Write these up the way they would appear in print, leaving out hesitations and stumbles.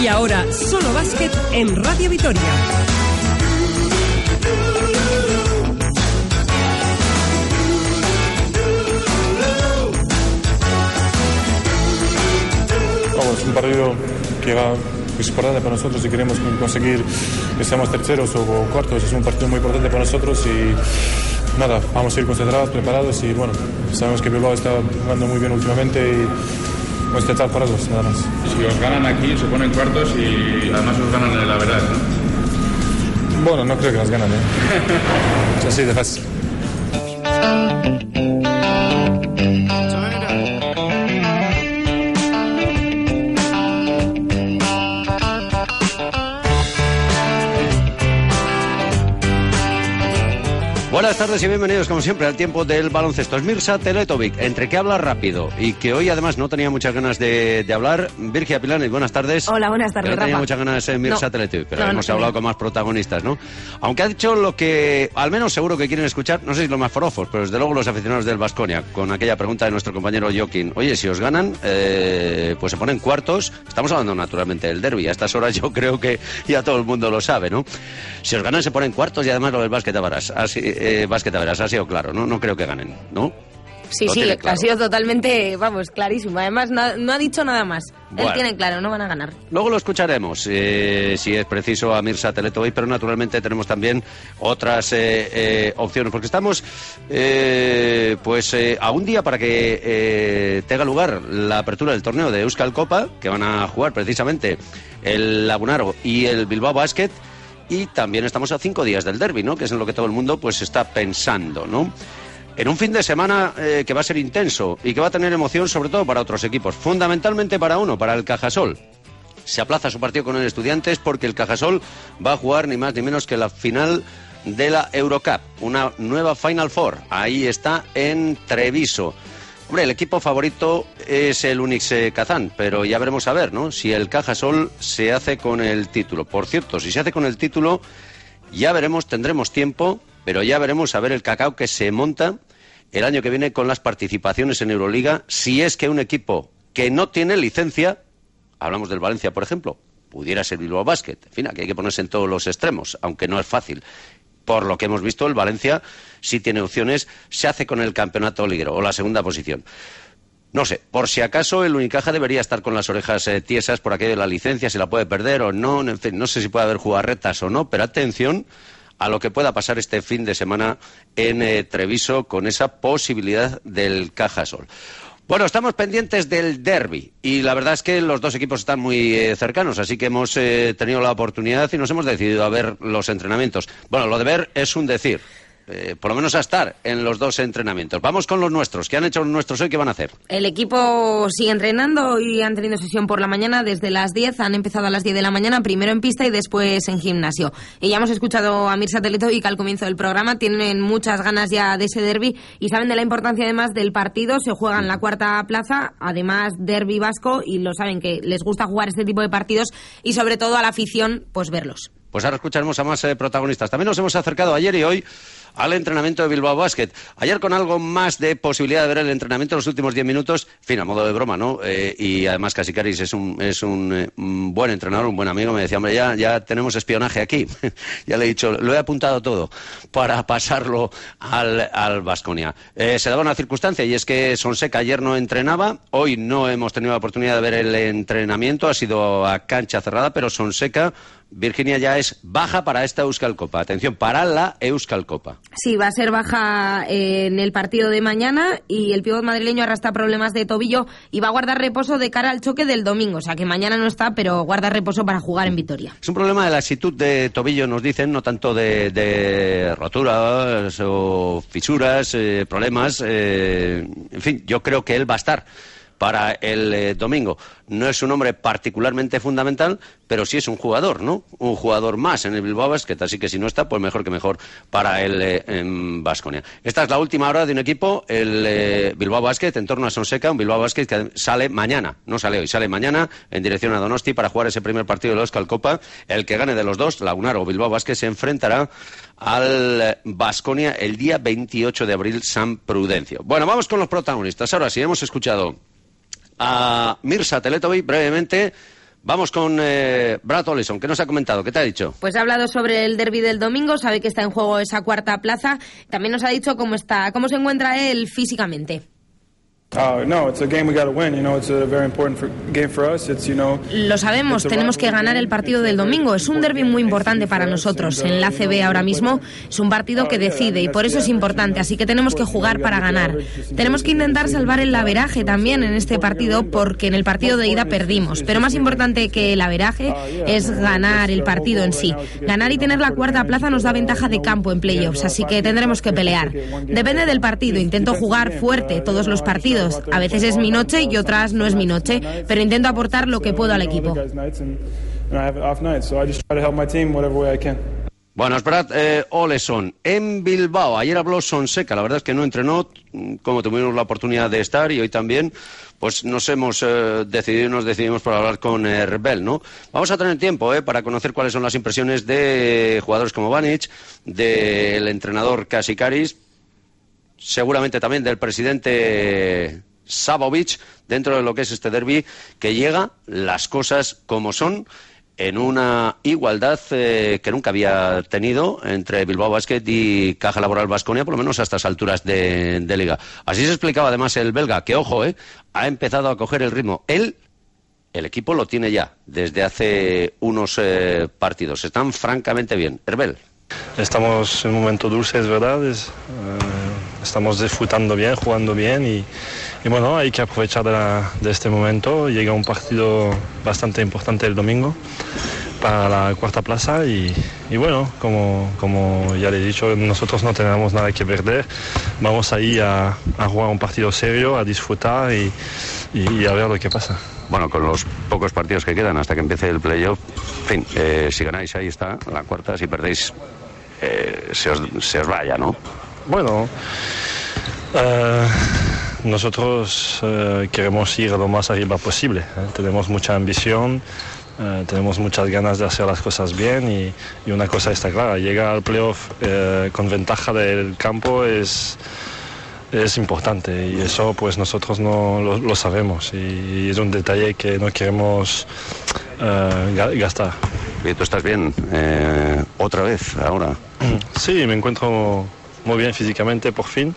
ahora, Solo Básquet en Radio Vitoria. Vamos, un partido que va es importante para nosotros si queremos conseguir que seamos terceros o cuartos. Es un partido muy importante para nosotros y nada, vamos a ir concentrados, preparados y bueno, sabemos que Bilbao está jugando muy bien últimamente y vamos a intentar pararlos, nada más. Si os ganan aquí, se ponen cuartos y además os ganan en la verdad, ¿no? Bueno, no creo que nos ganan, Es así de fácil. Buenas tardes y bienvenidos como siempre al tiempo del baloncesto. Es Mirza Teletovic, entre que habla rápido y que hoy además no tenía muchas ganas de hablar. Virgia Pilanes, buenas tardes. Hola, buenas tardes, Rafa. No tenía muchas ganas Mirza Teletovic, pero hemos hablado con más protagonistas, ¿no? Aunque ha dicho lo que al menos seguro que quieren escuchar, no sé si los más forofos, pero desde luego los aficionados del Baskonia, con aquella pregunta de nuestro compañero Joaquín. Oye, si os ganan, pues se ponen cuartos. Estamos hablando naturalmente del derbi. A estas horas yo creo que ya todo el mundo lo sabe, ¿no? Si os ganan se ponen cuartos y además lo del básquet verás. Básquet, ha sido claro, ¿no? No creo que ganen, ¿no? Sí, claro. Ha sido totalmente, clarísimo. Además, no ha dicho nada más. Bueno, él tiene claro, no van a ganar. Luego lo escucharemos, si es preciso, a Mirza Teletovic, pero naturalmente tenemos también otras opciones, porque estamos a un día para que tenga lugar la apertura del torneo de Euskal Copa, que van a jugar precisamente el Lagunaro y el Bilbao Basket. Y también estamos a 5 días del derbi, ¿no? Que es en lo que todo el mundo pues está pensando, ¿no? En un fin de semana que va a ser intenso y que va a tener emoción sobre todo para otros equipos. Fundamentalmente para uno, para el Cajasol. Se aplaza su partido con el Estudiantes porque el Cajasol va a jugar ni más ni menos que la final de la Eurocup. Una nueva Final Four. Ahí está en Treviso. Hombre, el equipo favorito es el Unix Kazán, pero ya veremos a ver, ¿no? Si el Cajasol se hace con el título. Por cierto, si se hace con el título, ya veremos, tendremos tiempo, pero ya veremos a ver el cacao que se monta el año que viene con las participaciones en Euroliga. Si es que un equipo que no tiene licencia, hablamos del Valencia, por ejemplo, pudiera ser Bilbao Basket. En fin, aquí hay que ponerse en todos los extremos, aunque no es fácil. Por lo que hemos visto, el Valencia sí tiene opciones, se hace con el campeonato liguero o la segunda posición. No sé, por si acaso el Unicaja debería estar con las orejas tiesas por aquello de la licencia, si la puede perder o no, en fin, no sé si puede haber jugarretas o no, pero atención a lo que pueda pasar este fin de semana en Treviso con esa posibilidad del Cajasol. Bueno, estamos pendientes del derbi y la verdad es que los dos equipos están muy cercanos, así que hemos tenido la oportunidad y nos hemos decidido a ver los entrenamientos. Bueno, lo de ver es un decir. Por lo menos a estar en los dos entrenamientos. Vamos con los nuestros. ¿Qué han hecho los nuestros hoy? ¿Qué van a hacer? El equipo sigue entrenando y han tenido sesión por la mañana desde las 10. Han empezado a las 10 de la mañana, primero en pista y después en gimnasio. Y ya hemos escuchado a Mirza Teletovic al comienzo del programa. Tienen muchas ganas ya de ese derbi y saben de la importancia además del partido. Se juega en la cuarta plaza, además derbi vasco, y lo saben que les gusta jugar este tipo de partidos y sobre todo a la afición, pues verlos. Pues ahora escucharemos a más protagonistas. También nos hemos acercado ayer y hoy al entrenamiento de Bilbao Basket. Ayer con algo más de posibilidad de ver el entrenamiento en los últimos 10 minutos, en fin, a modo de broma, ¿no? Y además Casikaris es un buen entrenador, un buen amigo. Me decía, hombre, ya tenemos espionaje aquí. Ya le he dicho, lo he apuntado todo para pasarlo al Baskonia. Se daba una circunstancia y es que Sonseca ayer no entrenaba. Hoy no hemos tenido la oportunidad de ver el entrenamiento. Ha sido a cancha cerrada, pero Sonseca, Virginia, ya es baja para esta Euskal Copa. Atención, para la Euskal Copa. Sí, va a ser baja en el partido de mañana y el pívot madrileño arrastra problemas de tobillo y va a guardar reposo de cara al choque del domingo. O sea que mañana no está, pero guarda reposo para jugar en Vitoria. Es un problema de laxitud de tobillo, nos dicen, no tanto de roturas o fisuras, problemas. En fin, yo creo que él va a estar para el domingo. No es un hombre particularmente fundamental, pero sí es un jugador, ¿no? Un jugador más en el Bilbao Basket, así que si no está, pues mejor que mejor para el Baskonia. Esta es la última hora de un equipo, el Bilbao Basket, en torno a Sonseca, un Bilbao Basket que sale mañana, no sale hoy, sale mañana en dirección a Donosti para jugar ese primer partido de la Euskal Copa. El que gane de los dos, Lagunaro o Bilbao Basket, se enfrentará al Baskonia el día 28 de abril, San Prudencio. Bueno, vamos con los protagonistas. Ahora sí, hemos escuchado a Mirza Teletovic brevemente Vamos con Brad Oleson, ¿qué nos ha comentado? ¿Qué te ha dicho? Pues ha hablado sobre el derbi del domingo, sabe que está en juego esa cuarta plaza. También nos ha dicho cómo se encuentra él físicamente. Lo sabemos, tenemos que ganar el partido del domingo. Es un derbi muy importante para nosotros. En la ACB ahora mismo es un partido que decide y por eso es importante, así que tenemos que jugar para ganar. Tenemos que intentar salvar el averaje también en este partido, porque en el partido de ida perdimos. Pero más importante que el averaje es ganar el partido en sí. Ganar y tener la cuarta plaza nos da ventaja de campo en playoffs, así que tendremos que pelear. Depende del partido, intento jugar fuerte todos los partidos. A veces es mi noche y otras no es mi noche, pero intento aportar lo que puedo al equipo. Bueno, es Brad Oleson en Bilbao. Ayer habló Sonseca, la verdad es que no entrenó, como tuvimos la oportunidad de estar, y hoy también pues nos decidimos por hablar con Herbel, ¿no? Vamos a tener tiempo para conocer cuáles son las impresiones de jugadores como Vanic, del entrenador Kasikaris, seguramente también del presidente Savovic, dentro de lo que es este derbi, que llega las cosas como son, en una igualdad que nunca había tenido entre Bilbao Basket y Caja Laboral Baskonia, por lo menos a estas alturas de liga. Así se explicaba además el belga, que ojo, ha empezado a coger el ritmo. El equipo lo tiene ya desde hace unos partidos. Están francamente bien. Herbel. Estamos en un momento dulce, es verdad. Estamos disfrutando bien, jugando bien y bueno, hay que aprovechar de este momento. Llega un partido bastante importante el domingo para la cuarta plaza y bueno, como ya le he dicho, nosotros no tenemos nada que perder. Vamos ahí a jugar un partido serio, a disfrutar y a ver lo que pasa. Bueno, con los pocos partidos que quedan hasta que empiece el playoff, en fin, si ganáis ahí está la cuarta, si perdéis se os vaya, ¿no? Bueno, nosotros queremos ir lo más arriba posible. Tenemos mucha ambición, tenemos muchas ganas de hacer las cosas bien y una cosa está clara, llegar al playoff con ventaja del campo es importante y eso pues nosotros no lo sabemos y es un detalle que no queremos gastar. ¿Y tú estás bien otra vez ahora? Sí, me encuentro muy bien físicamente por fin.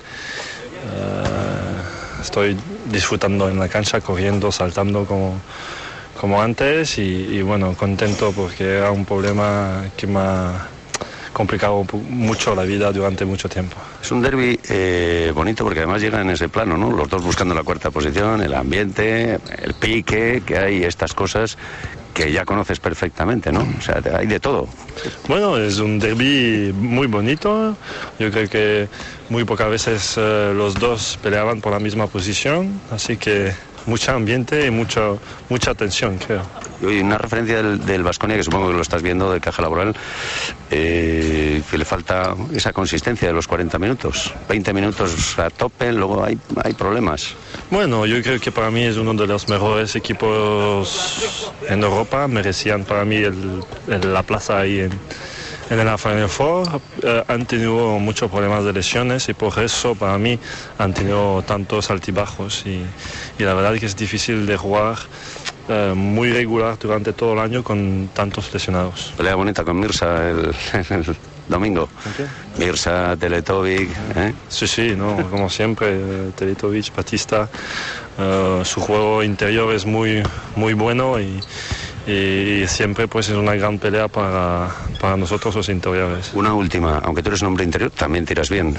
Estoy disfrutando en la cancha, corriendo, saltando como antes y bueno, contento porque era un problema que me ha complicado mucho la vida durante mucho tiempo. Es un derbi bonito porque además llega en ese plano, ¿no? Los dos buscando la cuarta posición, el ambiente, el pique, que hay estas cosas que ya conoces perfectamente, ¿no? O sea, hay de todo. Bueno, es un derbi muy bonito. Yo creo que muy pocas veces los dos peleaban por la misma posición, así que mucho ambiente y mucha tensión, creo. Y una referencia del Baskonia, que supongo que lo estás viendo, de Caja Laboral, que le falta esa consistencia de los 40 minutos. 20 minutos a tope, luego hay problemas. Bueno, yo creo que para mí es uno de los mejores equipos en Europa. Merecían para mí la plaza ahí en el Final Four. Han tenido muchos problemas de lesiones y por eso para mí han tenido tantos altibajos y la verdad es que es difícil de jugar muy regular durante todo el año con tantos lesionados. Pelea bonita con Mirza el domingo. ¿Okay? Mirza, Teletovic, Sí, no, como siempre, Teletovic, Batista, su juego interior es muy bueno y siempre pues es una gran pelea para nosotros los interiores. Una última, aunque tú eres un hombre interior, también tiras bien.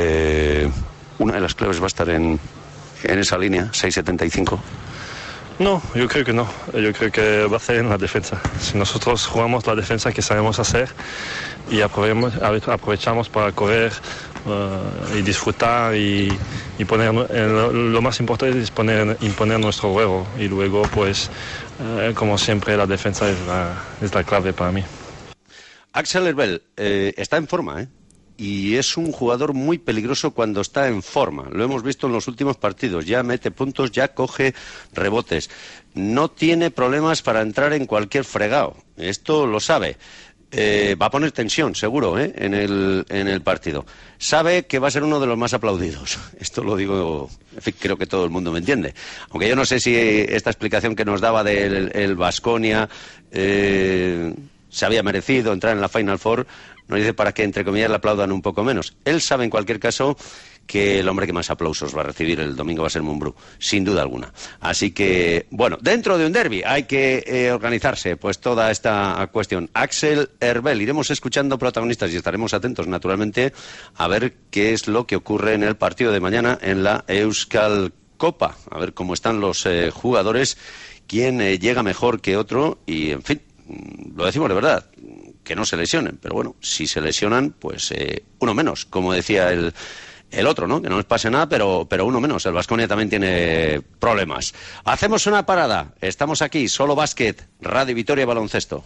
Una de las claves va a estar en esa línea, 6.75. No, yo creo que no. Yo creo que va a ser en la defensa. Si nosotros jugamos la defensa que sabemos hacer y aprovechamos para correr y disfrutar y poner, lo más importante es imponer nuestro juego y luego pues como siempre la defensa es la clave para mí. Axel Herbel está en forma, y es un jugador muy peligroso cuando está en forma. Lo hemos visto en los últimos partidos. Ya mete puntos, ya coge rebotes. No tiene problemas para entrar en cualquier fregado. Esto lo sabe. va a poner tensión, seguro, en el partido. Sabe que va a ser uno de los más aplaudidos. Esto lo digo, en fin, creo que todo el mundo me entiende. Aunque yo no sé si esta explicación que nos daba del Baskonia se había merecido entrar en la Final Four, nos dice para que, entre comillas, le aplaudan un poco menos. Él sabe, en cualquier caso, que el hombre que más aplausos va a recibir el domingo va a ser Mumbrú, sin duda alguna. Así que, bueno, dentro de un derbi hay que organizarse pues toda esta cuestión. Axel Herbel, iremos escuchando protagonistas y estaremos atentos, naturalmente, a ver qué es lo que ocurre en el partido de mañana en la Euskal Copa, a ver cómo están los jugadores, quién llega mejor que otro y, en fin, lo decimos de verdad, que no se lesionen, pero bueno, si se lesionan, pues uno menos, como decía el otro, ¿no? Que no les pase nada, pero uno menos. El Baskonia también tiene problemas. Hacemos una parada. Estamos aquí, Solo Básquet, Radio Vitoria Baloncesto.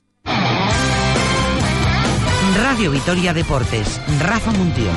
Radio Vitoria Deportes, Rafa Muntión.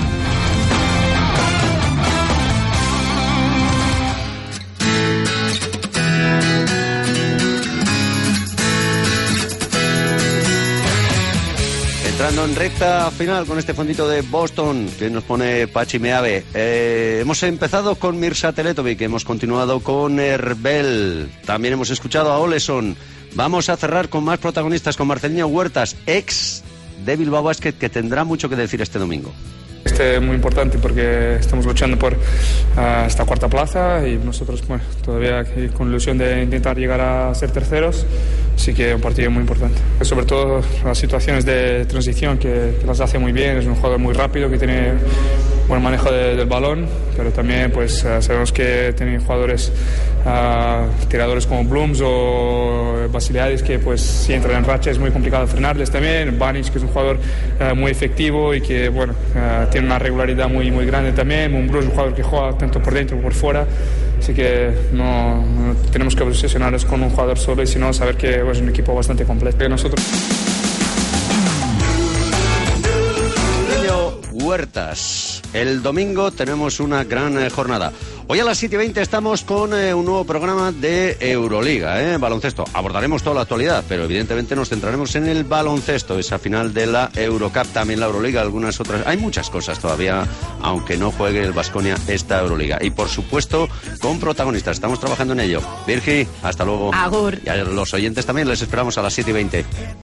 Entrando en recta final con este fondito de Boston que nos pone Pachi Meave. Hemos empezado con Mirza Teletovic, hemos continuado con Herbel, también hemos escuchado a Oleson. Vamos a cerrar con más protagonistas, con Marcelinho Huertas, ex de Bilbao Basket, que tendrá mucho que decir este domingo. Este es muy importante porque estamos luchando por esta cuarta plaza y nosotros todavía con ilusión de intentar llegar a ser terceros, así que es un partido muy importante. Sobre todo las situaciones de transición que las hace muy bien, es un jugador muy rápido que tiene buen manejo del balón, pero también pues sabemos que tienen jugadores tiradores como Blooms o Basiliadis que pues si entran en racha es muy complicado frenarles también. Banic, que es un jugador muy efectivo y que bueno tiene una regularidad muy grande también. Mumbrú es un jugador que juega tanto por dentro como por fuera, así que no tenemos que obsesionarnos con un jugador solo y sino saber que es un equipo bastante completo. Nosotros Huertas. El domingo tenemos una gran jornada. Hoy a las 7:20 estamos con un nuevo programa de Euroliga, baloncesto. Abordaremos toda la actualidad, pero evidentemente nos centraremos en el baloncesto, esa final de la Eurocup, también la Euroliga, algunas otras. Hay muchas cosas todavía, aunque no juegue el Baskonia esta Euroliga. Y por supuesto, con protagonistas. Estamos trabajando en ello. Virgi, hasta luego. Agur. Y a los oyentes también les esperamos a las 7:20.